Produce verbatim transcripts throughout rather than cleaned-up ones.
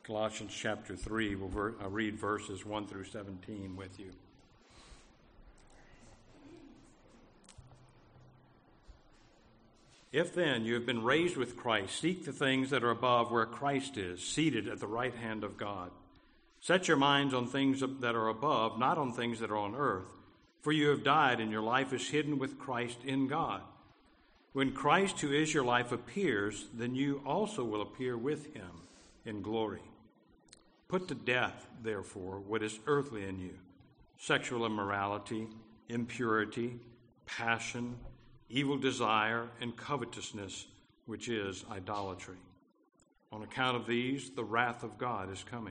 Colossians chapter three. We'll ver- I'll read verses one through seventeen with you. If then you have been raised with Christ, seek the things that are above where Christ is, seated at the right hand of God. Set your minds on things that are above, not on things that are on earth. For you have died, and your life is hidden with Christ in God. When Christ, who is your life, appears, then you also will appear with him in glory. Put to death, therefore, what is earthly in you: sexual immorality, impurity, passion, evil desire, and covetousness, which is idolatry. On account of these, the wrath of God is coming.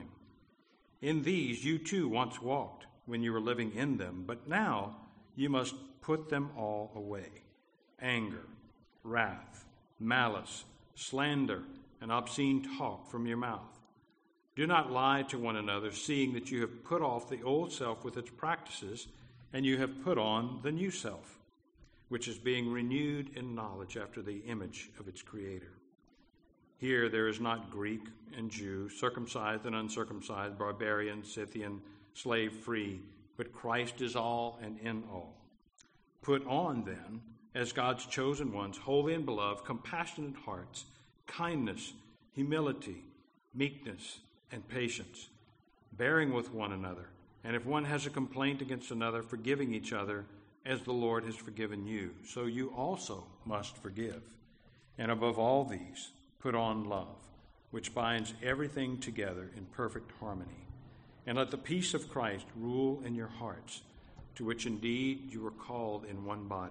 In these you too once walked when you were living in them, but now you must put them all away: anger, wrath, malice, slander, and obscene talk from your mouth. Do not lie to one another, seeing that you have put off the old self with its practices, and you have put on the new self, which is being renewed in knowledge after the image of its creator. Here there is not Greek and Jew, circumcised and uncircumcised, barbarian, Scythian, slave free, but Christ is all and in all. Put on then, as God's chosen ones, holy and beloved, compassionate hearts, kindness, humility, meekness, and patience, bearing with one another, and if one has a complaint against another, forgiving each other, as the Lord has forgiven you, so you also must forgive. And above all these, put on love, which binds everything together in perfect harmony. And let the peace of Christ rule in your hearts, to which indeed you were called in one body.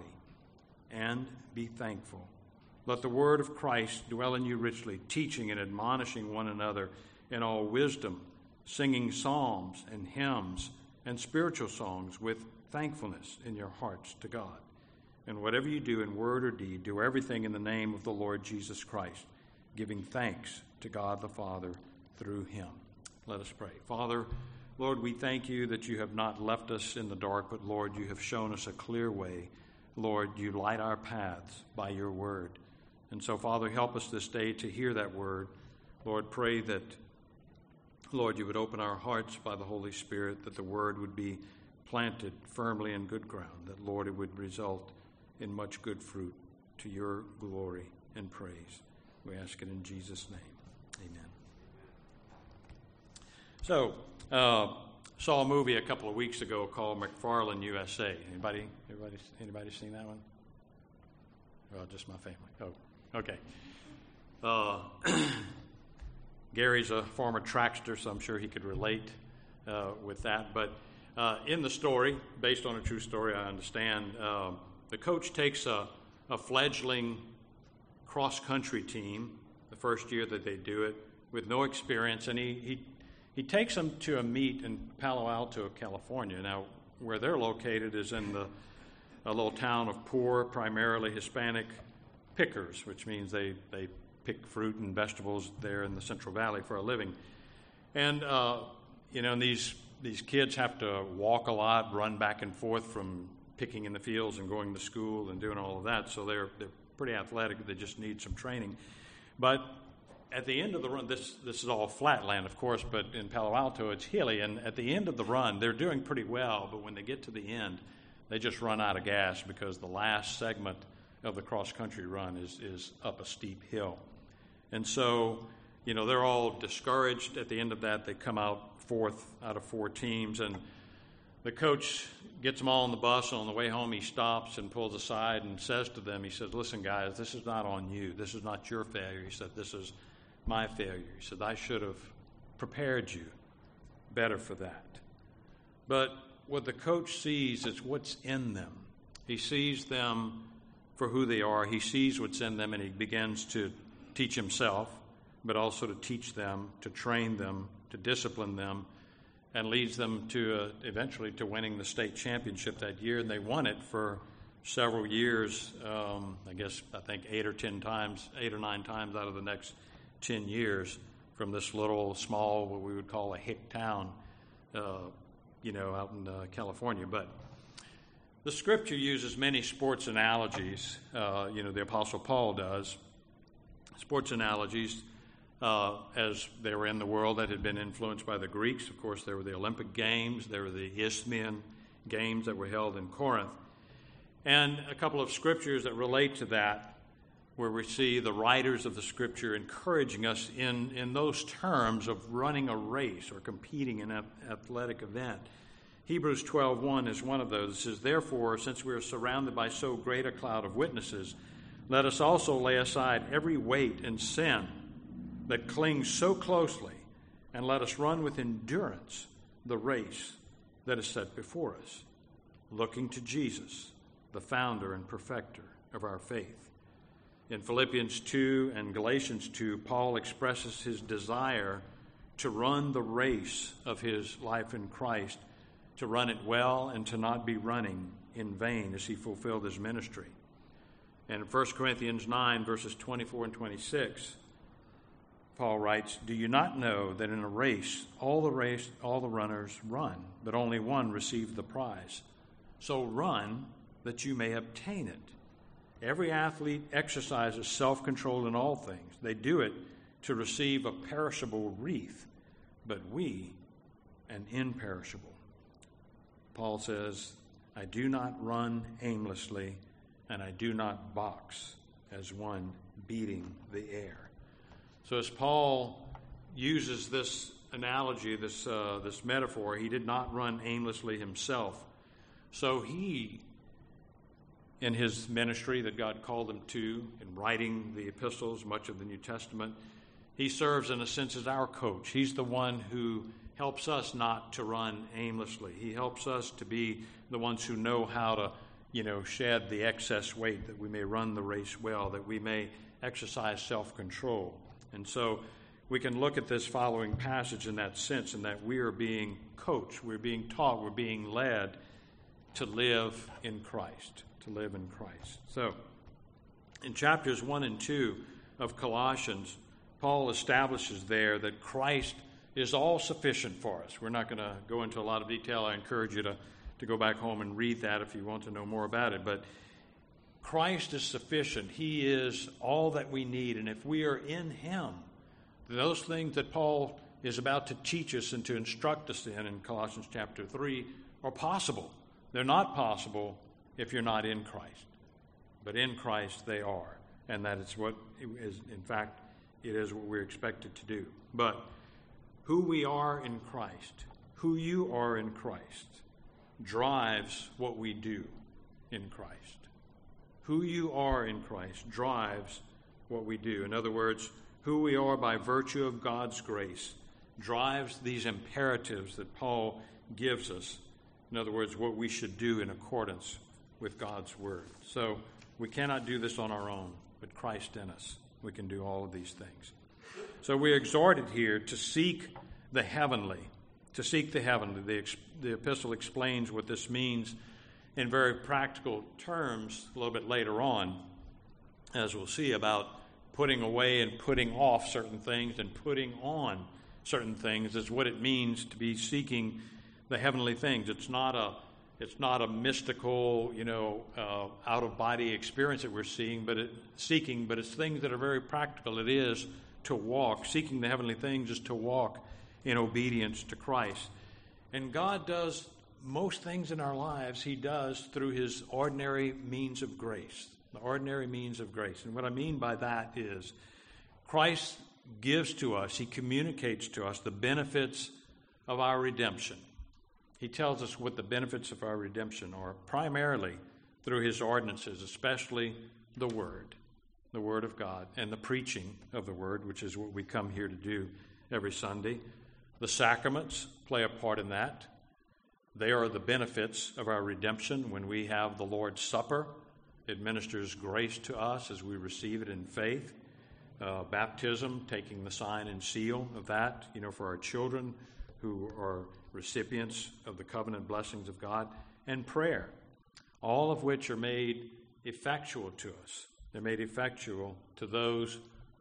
And be thankful. Let the word of Christ dwell in you richly, teaching and admonishing one another in all wisdom, singing psalms and hymns and spiritual songs with thankfulness in your hearts to God. And whatever you do in word or deed, do everything in the name of the Lord Jesus Christ, giving thanks to God the Father through him. Let us pray. Father, Lord, we thank you that you have not left us in the dark, but Lord, you have shown us a clear way. Lord, you light our paths by your word. And so, Father, help us this day to hear that word. Lord, pray that, Lord, you would open our hearts by the Holy Spirit, that the word would be planted firmly in good ground, that, Lord, it would result in much good fruit to your glory and praise. We ask it in Jesus' name. Amen. So, uh, saw a movie a couple of weeks ago called McFarland U S A. Anybody, anybody, anybody seen that one? Oh, just my family. Oh, okay. Uh, Gary's a former trackster, so I'm sure he could relate uh, with that. But uh, in the story, based on a true story, I understand, uh, the coach takes a, a fledgling cross-country team, the first year that they do it, with no experience, and he, he, he takes them to a meet in Palo Alto, California. Now, where they're located is in the a little town of poor, primarily Hispanic pickers, which means they, they pick fruit and vegetables there in the Central Valley for a living. And, uh, you know, and these, these kids have to walk a lot, run back and forth from picking in the fields and going to school and doing all of that, so they're, they're pretty athletic. They just need some training. But at the end of the run, this this is all flatland, of course, but in Palo Alto it's hilly, and at the end of the run, they're doing pretty well, but when they get to the end, they just run out of gas because the last segment of the cross-country run is, is up a steep hill. And so, you know, they're all discouraged. At the end of that, they come out fourth out of four teams, and the coach gets them all on the bus, and on the way home he stops and pulls aside and says to them, he says, listen, guys, this is not on you. This is not your failure. He said, this is my failure. He said, I should have prepared you better for that. But what the coach sees is what's in them. He sees them for who they are. He sees what's in them, and he begins to teach himself, but also to teach them, to train them, to discipline them, and leads them to uh, eventually to winning the state championship that year. And they won it for several years, um, I guess I think eight or ten times, eight or nine times out of the next ten years from this little small, what we would call a hick town, uh, you know, out in uh, California. But the Scripture uses many sports analogies. Uh, you know, the Apostle Paul does. Sports analogies uh, as they were in the world that had been influenced by the Greeks. Of course, there were the Olympic Games. There were the Isthmian Games that were held in Corinth. And a couple of scriptures that relate to that, where we see the writers of the Scripture encouraging us in, in those terms of running a race or competing in an athletic event. Hebrews twelve one is one of those. It says, "Therefore, since we are surrounded by so great a cloud of witnesses, let us also lay aside every weight and sin that clings so closely, and let us run with endurance the race that is set before us, looking to Jesus, the founder and perfecter of our faith." In Philippians two and Galatians two, Paul expresses his desire to run the race of his life in Christ, to run it well and to not be running in vain as he fulfilled his ministry. And in First Corinthians nine, verses twenty-four and twenty-six, Paul writes, "Do you not know that in a race all the race all the runners run, but only one receives the prize? So run that you may obtain it. Every athlete exercises self-control in all things. They do it to receive a perishable wreath, but we an imperishable." Paul says, "I do not run aimlessly, and I do not box as one beating the air." So as Paul uses this analogy, this uh, this metaphor, he did not run aimlessly himself. So he, in his ministry that God called him to, in writing the epistles, much of the New Testament, he serves in a sense as our coach. He's the one who helps us not to run aimlessly. He helps us to be the ones who know how to, you know, shed the excess weight, that we may run the race well, that we may exercise self-control. And so we can look at this following passage in that sense, in that we are being coached, we're being taught, we're being led to live in Christ, to live in Christ. So in chapters one and two of Colossians, Paul establishes there that Christ is all sufficient for us. We're not going to go into a lot of detail. I encourage you to, to go back home and read that if you want to know more about it. But Christ is sufficient. He is all that we need. And if we are in Him, those things that Paul is about to teach us and to instruct us in in Colossians chapter three are possible. They're not possible if you're not in Christ. But in Christ they are. And that is what is, in fact, it is what we're expected to do. But who we are in Christ, who you are in Christ, drives what we do in Christ. Who you are in Christ drives what we do. In other words, who we are by virtue of God's grace drives these imperatives that Paul gives us. In other words, what we should do in accordance with God's word. So we cannot do this on our own, but Christ in us, we can do all of these things. So we're exhorted here to seek the heavenly, to seek the heavenly. The, the epistle explains what this means in very practical terms a little bit later on, as we'll see, about putting away and putting off certain things and putting on certain things is what it means to be seeking the heavenly things. It's not a it's not a mystical, you know, uh, out-of-body experience that we're seeing, but it, seeking, but it's things that are very practical. It is to walk. Seeking the heavenly things is to walk in obedience to Christ. And God does most things in our lives, He does through His ordinary means of grace, the ordinary means of grace. And what I mean by that is Christ gives to us, He communicates to us the benefits of our redemption. He tells us what the benefits of our redemption are, primarily through His ordinances, especially the Word, the Word of God, and the preaching of the Word, which is what we come here to do every Sunday. The sacraments play a part in that. They are the benefits of our redemption. When we have the Lord's Supper, it ministers grace to us as we receive it in faith. Uh, baptism, taking the sign and seal of that, you know, for our children who are recipients of the covenant blessings of God, and prayer, all of which are made effectual to us. They're made effectual to those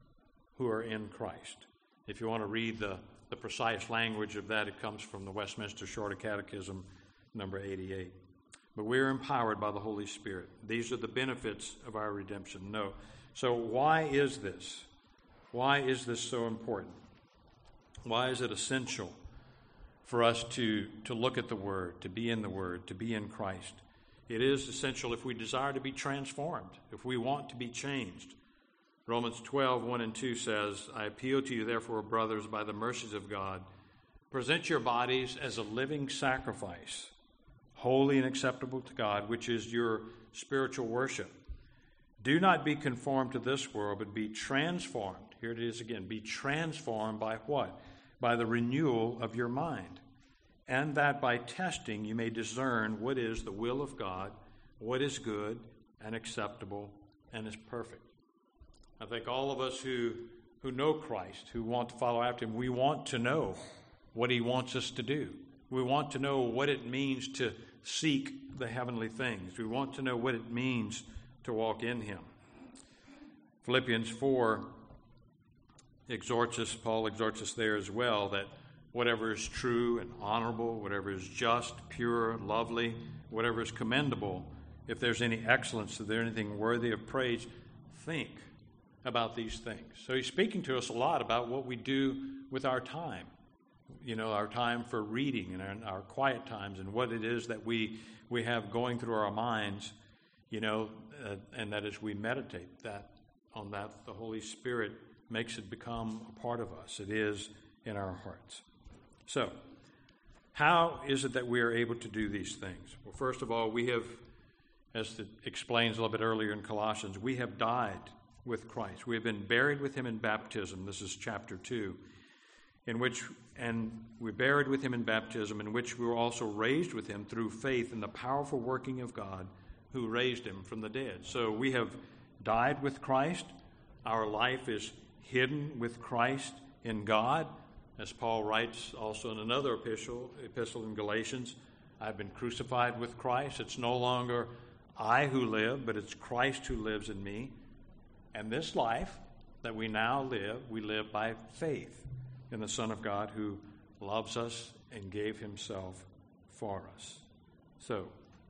who are in Christ. If you want to read the, the precise language of that, it comes from the Westminster Shorter Catechism, number eighty-eight. But we are empowered by the Holy Spirit. These are the benefits of our redemption. No. So why is this? Why is this so important? Why is it essential for us to, to look at the Word, to be in the Word, to be in Christ? It is essential if we desire to be transformed, if we want to be changed. Romans twelve, one and two says, I appeal to you, therefore, brothers, by the mercies of God, present your bodies as a living sacrifice, holy and acceptable to God, which is your spiritual worship. Do not be conformed to this world, but be transformed. Here it is again. Be transformed by what? By the renewal of your mind. And that by testing you may discern what is the will of God, what is good and acceptable and is perfect. I think all of us who, who know Christ, who want to follow after him, we want to know what he wants us to do. We want to know what it means to seek the heavenly things. We want to know what it means to walk in him. Philippians four exhorts us, Paul exhorts us there as well, that whatever is true and honorable, whatever is just, pure, lovely, whatever is commendable, if there's any excellence, if there's anything worthy of praise, think about these things. So he's speaking to us a lot about what we do with our time, you know, our time for reading and our, our quiet times, and what it is that we we have going through our minds, you know, uh, and that as we meditate that on that, the Holy Spirit makes it become a part of us. It is in our hearts. So, how is it that we are able to do these things? Well, first of all, we have, as it explains a little bit earlier in Colossians, we have died with Christ. We have been buried with him in baptism. This is chapter two, in which, and we buried with him in baptism, in which we were also raised with him through faith in the powerful working of God who raised him from the dead. So we have died with Christ. Our life is hidden with Christ in God. As Paul writes also in another epistle, epistle in Galatians, I've been crucified with Christ. It's no longer I who live, but it's Christ who lives in me. And this life that we now live, we live by faith in the Son of God who loves us and gave himself for us. So,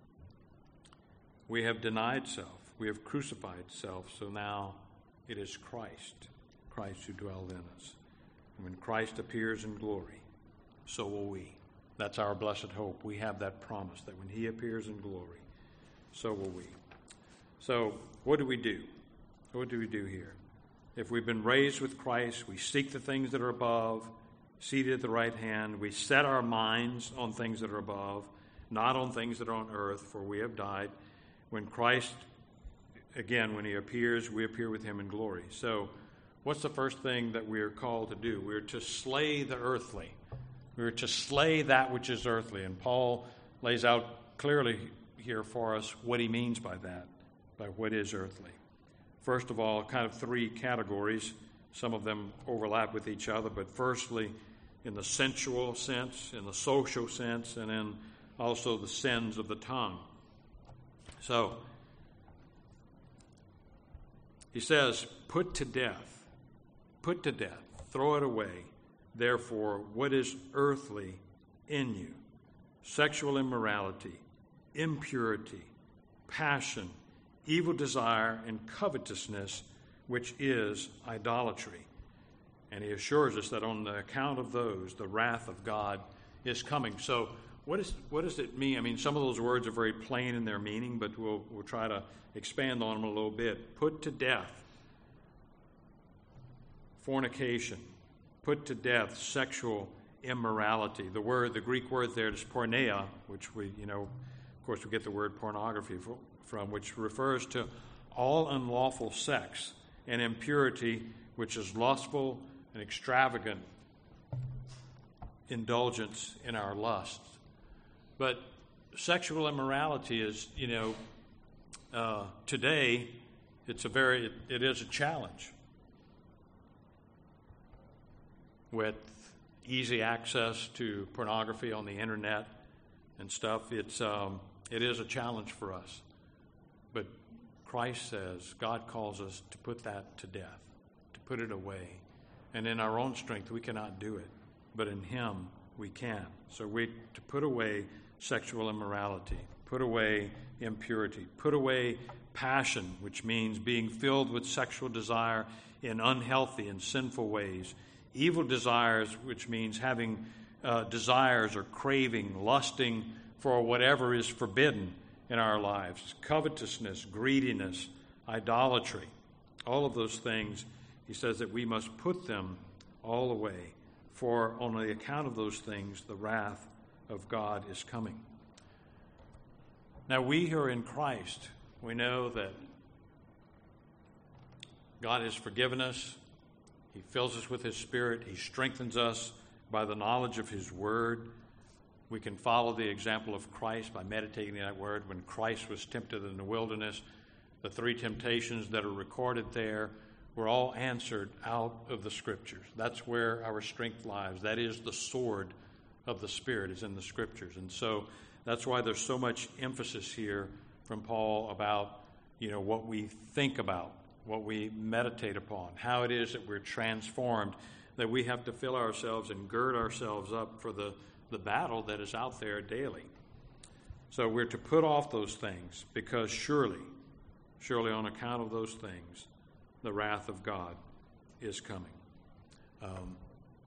we have denied self. We have crucified self. So now it is Christ, Christ who dwells in us. And when Christ appears in glory, so will we. That's our blessed hope. We have that promise that when he appears in glory, so will we. So what do we do? What do we do here? If we've been raised with Christ, we seek the things that are above, seated at the right hand. We set our minds on things that are above, not on things that are on earth, for we have died. When Christ, again, when he appears, we appear with him in glory. So what's the first thing that we are called to do? We're to slay the earthly. We're to slay that which is earthly. And Paul lays out clearly here for us what he means by that, by what is earthly. First of all, kind of three categories. Some of them overlap with each other, but firstly, in the sensual sense, in the social sense, and then also the sins of the tongue. So, he says, put to death, put to death, throw it away, therefore, what is earthly in you, sexual immorality, impurity, passion, evil desire, and covetousness, which is idolatry. And he assures us that on the account of those, the wrath of God is coming. So what is what does it mean? I mean, some of those words are very plain in their meaning, but we'll we'll try to expand on them a little bit. Put to death fornication. Put to death sexual immorality. The word, the Greek word there is porneia, which we, you know, of course we get the word pornography from, which refers to all unlawful sex, and impurity, which is lustful and extravagant indulgence in our lusts. But sexual immorality is, you know, uh, today it's a very, it, it is a challenge. With easy access to pornography on the internet and stuff, it's um, it is a challenge for us. But Christ says, God calls us to put that to death, to put it away. And in our own strength, we cannot do it. But in him, we can. So we to put away sexual immorality, put away impurity, put away passion, which means being filled with sexual desire in unhealthy and sinful ways. Evil desires, which means having uh, desires or craving, lusting for whatever is forbidden in our lives. Covetousness, greediness, idolatry. All of those things, he says that we must put them all away. For on the account of those things, the wrath of God is coming. Now we who are in Christ, we know that God has forgiven us. He fills us with His Spirit. He strengthens us by the knowledge of His Word. We can follow the example of Christ by meditating that Word. When Christ was tempted in the wilderness, the three temptations that are recorded there were all answered out of the Scriptures. That's where our strength lies. That is the sword of the Spirit, is in the Scriptures. And so that's why there's so much emphasis here from Paul about, you know, what we think about, what we meditate upon, how it is that we're transformed, that we have to fill ourselves and gird ourselves up for the, the battle that is out there daily. So we're to put off those things, because surely, surely on account of those things, the wrath of God is coming. Um,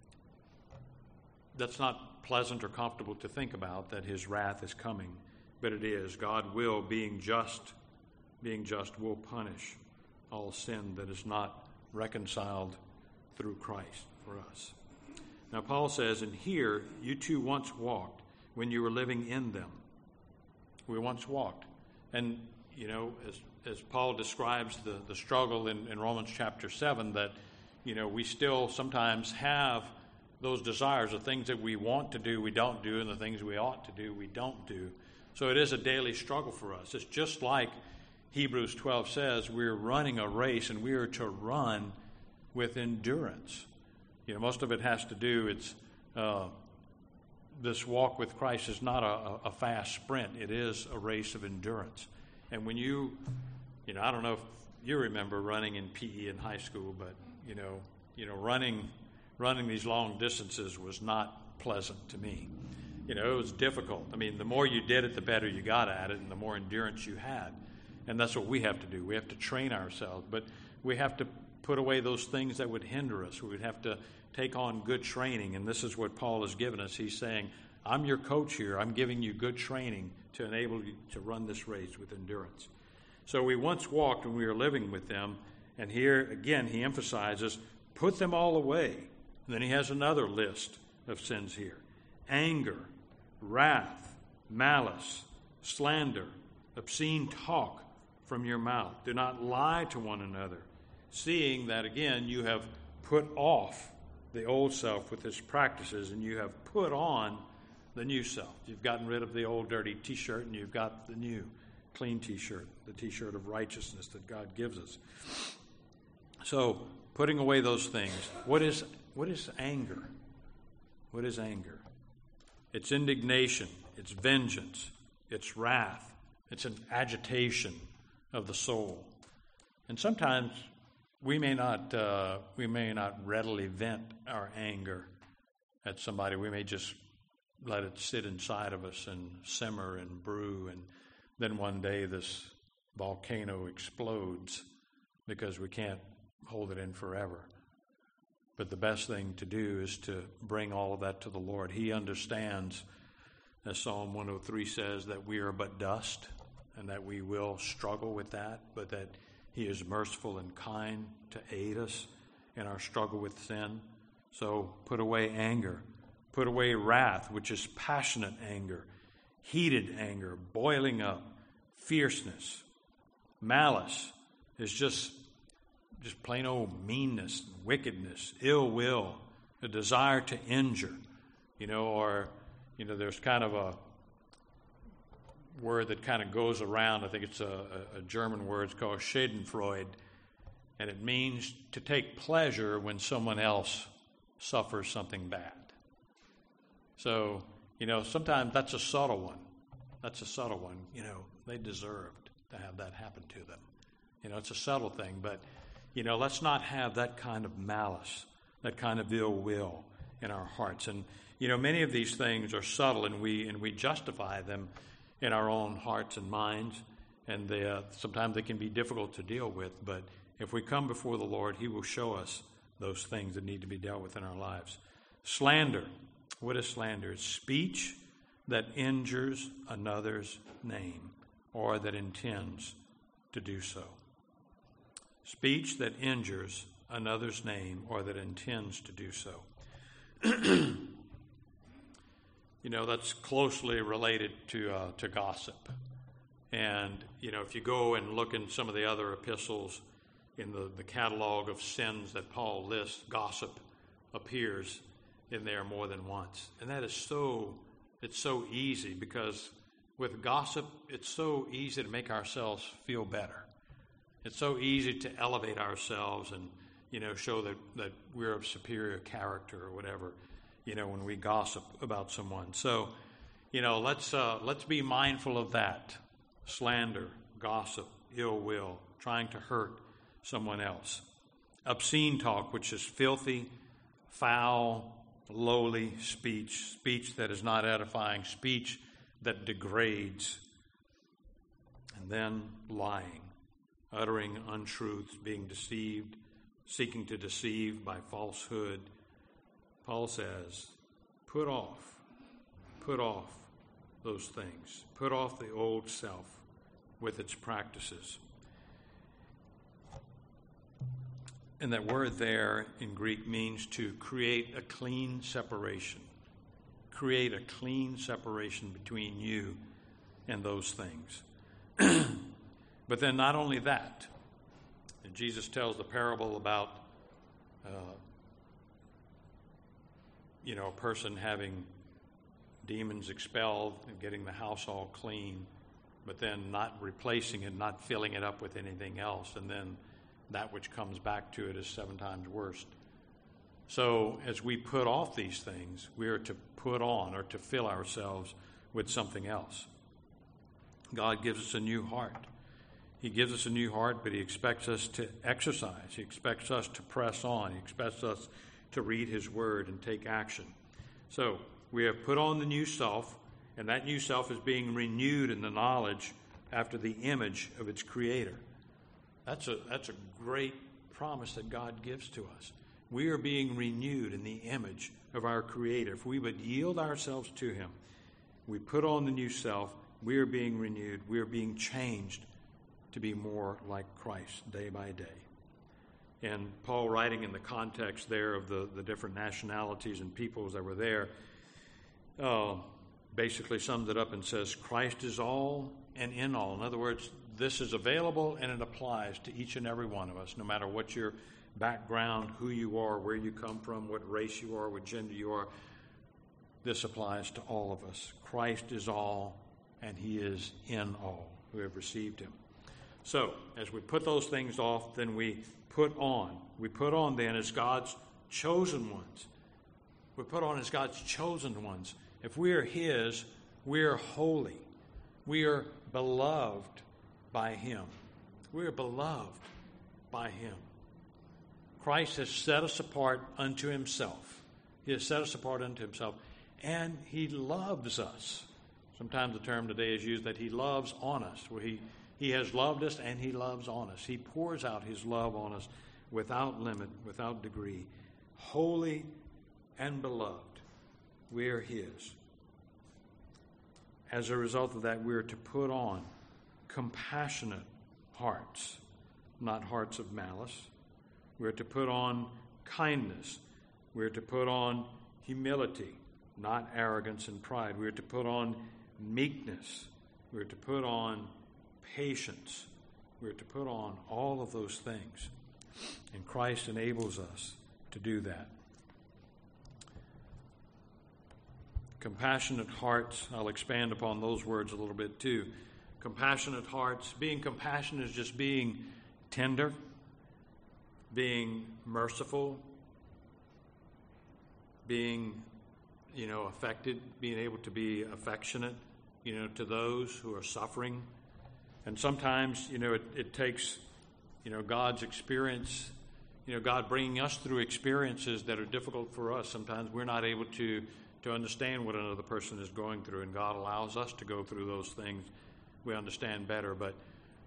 that's not pleasant or comfortable to think about, that His wrath is coming, but it is. God will, being just, being just, will punish all sin that is not reconciled through Christ for us. Now Paul says, and here you too once walked when you were living in them. We once walked. And, you know, as as Paul describes the, the struggle in, in Romans chapter seven, that, you know, we still sometimes have those desires, the things that we want to do, we don't do, and the things we ought to do, we don't do. So it is a daily struggle for us. It's just like Hebrews twelve says, we're running a race, and we are to run with endurance. You know, most of it has to do, it's uh, this walk with Christ is not a, a fast sprint. It is a race of endurance. And when you, you know, I don't know if you remember running in P E in high school, but, you know, you know, running running these long distances was not pleasant to me. You know, it was difficult. I mean, the more you did it, the better you got at it, and the more endurance you had. And that's what we have to do. We have to train ourselves, but we have to put away those things that would hinder us. We would have to take on good training, and this is what Paul has given us. He's saying, I'm your coach here. I'm giving you good training to enable you to run this race with endurance. So we once walked when we were living with them, and here again he emphasizes, put them all away. And then he has another list of sins here. Anger, wrath, malice, slander, obscene talk from your mouth. Do not lie to one another, seeing that, again, you have put off the old self with its practices, and you have put on the new self. You've gotten rid of the old dirty T-shirt, and you've got the new clean T-shirt, the T-shirt of righteousness that God gives us. So, putting away those things. What is what is anger? What is anger? It's indignation. It's vengeance. It's wrath. It's an agitation of the soul. And sometimes we may not uh, we may not readily vent our anger at somebody. We may just let it sit inside of us and simmer and brew, and then one day this volcano explodes because we can't hold it in forever. But the best thing to do is to bring all of that to the Lord. He understands, as Psalm one oh three says, that we are but dust and that we will struggle with that, but that He is merciful and kind to aid us in our struggle with sin. So put away anger. Put away wrath, which is passionate anger, heated anger, boiling up, fierceness. Malice is just, just plain old meanness, wickedness, ill will, a desire to injure. You know, or, you know, there's kind of a word that kind of goes around. I think it's a, a German word. It's called Schadenfreude, and it means to take pleasure when someone else suffers something bad. So, you know, sometimes that's a subtle one. That's a subtle one. You know, they deserved to have that happen to them. You know, it's a subtle thing, but, you know, let's not have that kind of malice, that kind of ill will in our hearts. And, you know, many of these things are subtle, and we and we justify them in our own hearts and minds, and they, uh, sometimes they can be difficult to deal with, but If we come before the Lord, he will show us those things that need to be dealt with in our lives. Slander. What is slander? It's speech that injures another's name or that intends to do so. Speech that injures another's name or that intends to do so. You know, that's closely related to uh, to gossip. And, you know, if you go and look in some of the other epistles, in the, the catalog of sins that Paul lists, gossip appears in there more than once. And that is so, it's so easy, because with gossip, it's so easy to make ourselves feel better. It's so easy to elevate ourselves and, you know, show that, that we're of superior character or whatever, you know, when we gossip about someone. So, you know, let's uh, let's be mindful of that. Slander, gossip, ill will, trying to hurt someone else. Obscene talk, which is filthy, foul, lowly speech, speech that is not edifying, speech that degrades. And then lying, uttering untruths, being deceived, seeking to deceive by falsehood. Paul says, put off, put off those things. Put off the old self with its practices. And that word there in Greek means to create a clean separation. Create a clean separation between you and those things. But then not only that, and Jesus tells the parable about, uh, you know, a person having demons expelled and getting the house all clean, but then not replacing it, not filling it up with anything else, and then that which comes back to it is seven times worse. So as we put off these things, we are to put on or to fill ourselves with something else. God gives us a new heart. He gives us a new heart, but he expects us to exercise. He expects us to press on. He expects us to read his word and take action. So we have put on the new self, and that new self is being renewed in the knowledge after the image of its creator. That's a, that's a great promise that God gives to us. We are being renewed in the image of our creator. If we would yield ourselves to him, we put on the new self, we are being renewed, we are being changed to be more like Christ day by day. And Paul, writing in the context there of the, the different nationalities and peoples that were there, uh, basically sums it up and says, Christ is all and in all. In other words, this is available and it applies to each and every one of us, no matter what your background, who you are, where you come from, what race you are, what gender you are. This applies to all of us. Christ is all and he is in all who have received him. So, as we put those things off, then we put on. We put on then as God's chosen ones. We put on as God's chosen ones. If we are his, we are holy. We are beloved by him. We are beloved by him. Christ has set us apart unto himself. He has set us apart unto himself. And he loves us. Sometimes the term today is used that he loves on us. Where he He has loved us and he loves on us. He pours out his love on us without limit, without degree. Holy and beloved, we are his. As a result of that, we are to put on compassionate hearts, not hearts of malice. We are to put on kindness. We are to put on humility, not arrogance and pride. We are to put on meekness. We are to put on patience. We're to put on all of those things. And Christ enables us to do that. Compassionate hearts, I'll expand upon those words a little bit too. Compassionate hearts, being compassionate is just being tender, being merciful, being, you know, affected, being able to be affectionate, you know, to those who are suffering. And sometimes, you know, it, it takes, you know, God's experience, you know, God bringing us through experiences that are difficult for us. Sometimes we're not able to, to understand what another person is going through, and God allows us to go through those things. We understand better. But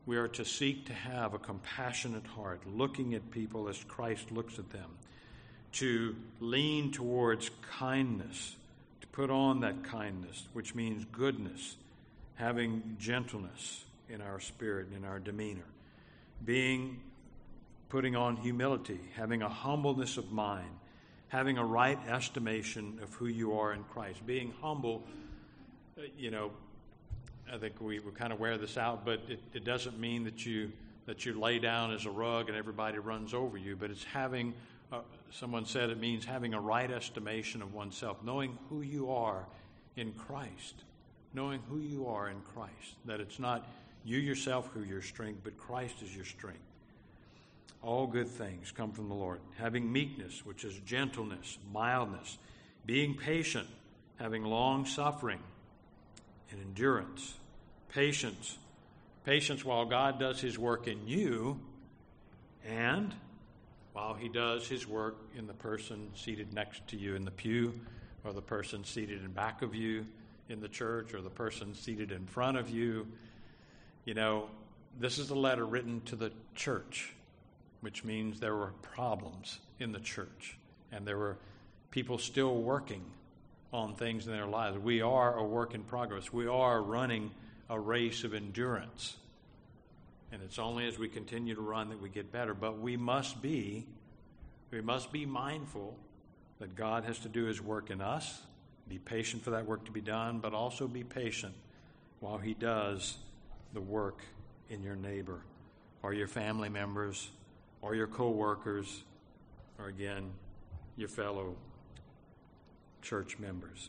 We are to seek to have a compassionate heart, looking at people as Christ looks at them, to lean towards kindness, to put on that kindness, which means goodness, having gentleness in our spirit and in our demeanor, being, putting on humility, having a humbleness of mind, having a right estimation of who you are in Christ. Being humble, you know, I think we, we kind of wear this out, but it, it doesn't mean that you that you lay down as a rug and everybody runs over you, but it's having, uh, someone said it means having a right estimation of oneself, knowing who you are in Christ, knowing who you are in Christ, that it's not you yourself who your strength, but Christ is your strength. All good things come from the Lord. Having meekness, which is gentleness, mildness, being patient, having long suffering and endurance, patience, patience while God does his work in you and while he does his work in the person seated next to you in the pew, or the person seated in back of you in the church, or the person seated in front of you. You know, this is a letter written to the church, which means there were problems in the church, and there were people still working on things in their lives. We are a work in progress. We are running a race of endurance. And it's only as we continue to run that we get better. But we must be, we must be mindful that God has to do his work in us, be patient for that work to be done, but also be patient while he does the work in your neighbor or your family members or your co-workers, or again, your fellow church members.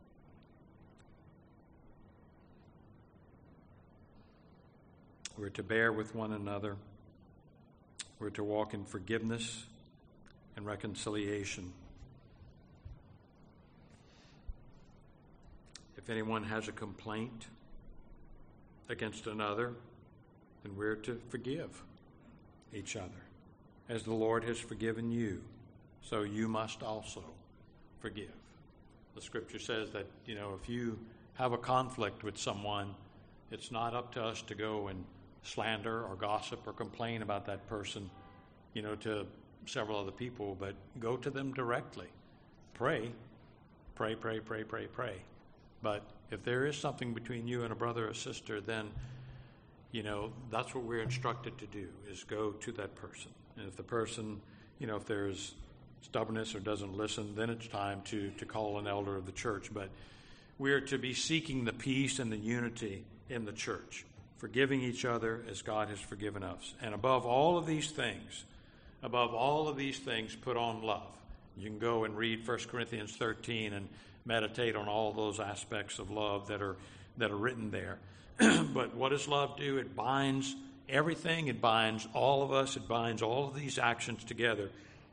We're to bear with one another. We're to walk in forgiveness and reconciliation. If anyone has a complaint against another, then we're to forgive each other. As the Lord has forgiven you, so you must also forgive. The scripture says that, you know, if you have a conflict with someone, it's not up to us to go and slander or gossip or complain about that person, you know, to several other people, but go to them directly. Pray, pray, pray, pray, pray, pray. But if there is something between you and a brother or sister, then, you know, that's what we're instructed to do, is go to that person. And if the person, you know, if there's stubbornness or doesn't listen, then it's time to, to call an elder of the church. But we're to be seeking the peace and the unity in the church, forgiving each other as God has forgiven us. And above all of these things, above all of these things, put on love. You can go and read First Corinthians thirteen and meditate on all those aspects of love that are that are written there. But what does love do? It binds everything. It binds all of us. It binds all of these actions together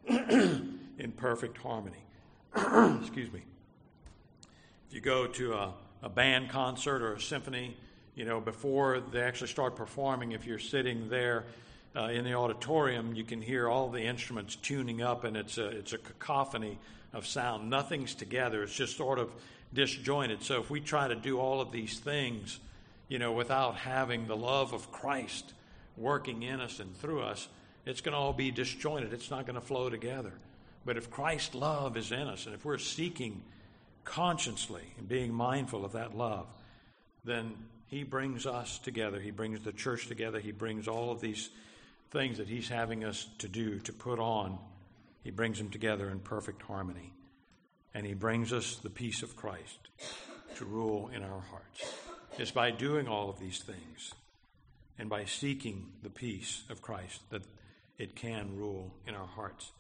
in perfect harmony. Excuse me. If you go to a, a band concert or a symphony, you know, before they actually start performing, if you're sitting there uh, in the auditorium, you can hear all the instruments tuning up, and it's a, it's a cacophony of sound. Nothing's together. It's just sort of disjointed. So if we try to do all of these things, you know, without having the love of Christ working in us and through us, it's going to all be disjointed. It's not going to flow together. But if Christ's love is in us, and if we're seeking consciously and being mindful of that love, then he brings us together. He brings the church together. He brings all of these things that he's having us to do, to put on. He brings them together in perfect harmony. And he brings us the peace of Christ to rule in our hearts. It's by doing all of these things and by seeking the peace of Christ that it can rule in our hearts.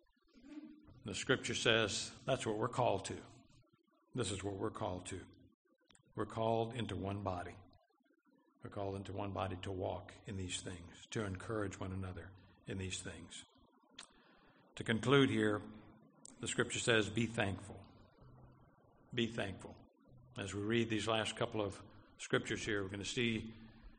The scripture says that's what we're called to. This is what we're called to. We're called into one body. We're called into one body to walk in these things, to encourage one another in these things. To conclude here, the scripture says, be thankful. Be thankful. As we read these last couple of scriptures here, we're going to see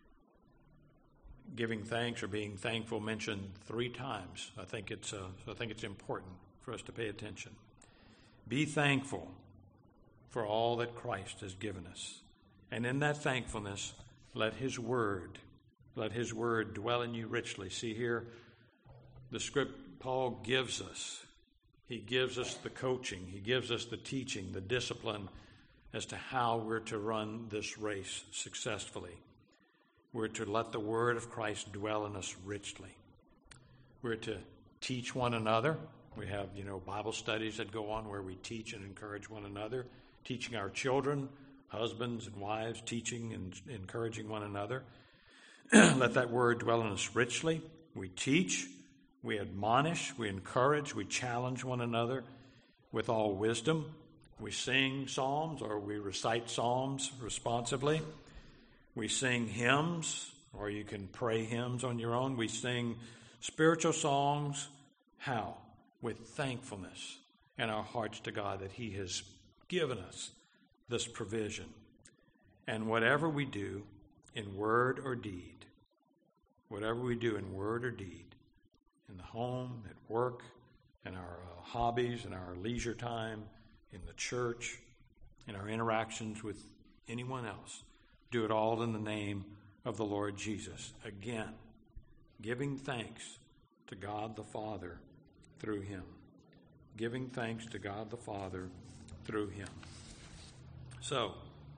giving thanks or being thankful mentioned three times. I think it's uh, I think it's important for us to pay attention. Be thankful for all that Christ has given us. And in that thankfulness, let his word, Let his word dwell in you richly. See here, the script Paul gives us. He gives us the coaching. He gives us the teaching, the discipline as to how we're to run this race successfully. We're to let the word of Christ dwell in us richly. We're to teach one another. We have, you know, Bible studies that go on where we teach and encourage one another, teaching our children, husbands and wives, teaching and encouraging one another. Let that word dwell in us richly. We teach, we admonish, we encourage, we challenge one another with all wisdom. We sing psalms or we recite psalms responsibly. We sing hymns, or you can pray hymns on your own. We sing spiritual songs. How? With thankfulness in our hearts to God that he has given us this provision. And whatever we do in word or deed, whatever we do in word or deed, in the home, at work, in our uh, hobbies, in our leisure time, in the church, in our interactions with anyone else, do it all in the name of the Lord Jesus. Again, giving thanks to God the Father through him. Giving thanks to God the Father through him. So,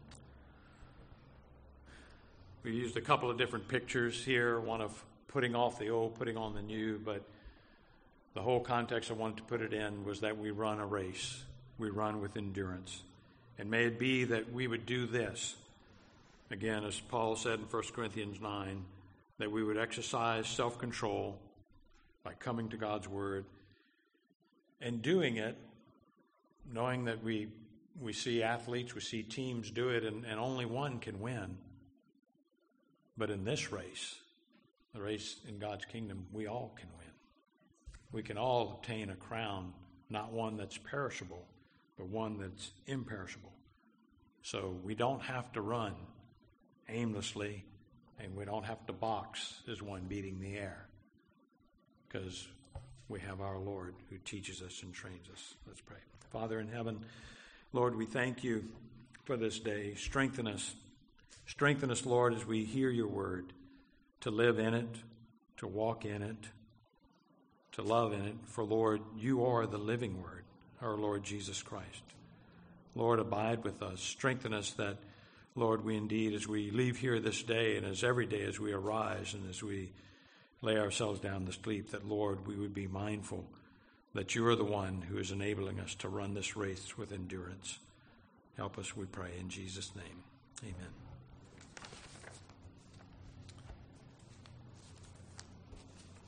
we used a couple of different pictures here, one of putting off the old, putting on the new, but the whole context I wanted to put it in was that we run a race. We run with endurance. And may it be that we would do this, again, as Paul said in First Corinthians nine, that we would exercise self-control by coming to God's word and doing it, knowing that we we see athletes, we see teams do it, and, and only one can win. But in this race, the race in God's kingdom, we all can win. We can all obtain a crown, not one that's perishable, but one that's imperishable. So we don't have to run aimlessly, and we don't have to box as one beating the air, because we have our Lord who teaches us and trains us. Let's pray. Father in heaven, Lord, we thank you for this day. Strengthen us. Strengthen us, Lord, as we hear your word, to live in it, to walk in it, to love in it. For, Lord, you are the living word, our Lord Jesus Christ. Lord, abide with us. Strengthen us that, Lord, we indeed, as we leave here this day and as every day as we arise and as we lay ourselves down to sleep, that, Lord, we would be mindful that you are the one who is enabling us to run this race with endurance. Help us, we pray, in Jesus' name. Amen.